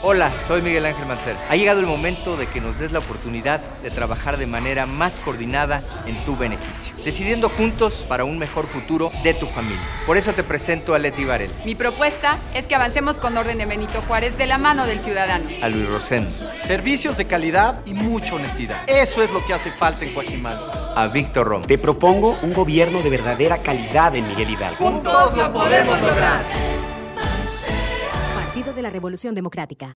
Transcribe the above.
Hola, soy Miguel Ángel Mancera. Ha llegado el momento de que nos des la oportunidad de trabajar de manera más coordinada en tu beneficio, decidiendo juntos para un mejor futuro de tu familia. Por eso te presento a Leti Varela. Mi propuesta es que avancemos con orden de Benito Juárez de la mano del ciudadano. A Luis Rosendo. Servicios de calidad y mucha honestidad. Eso es lo que hace falta en Coajimalpa. A Víctor Romo. Te propongo un gobierno de verdadera calidad en Miguel Hidalgo. ¡Juntos lo podemos lograr! Partido de la Revolución Democrática.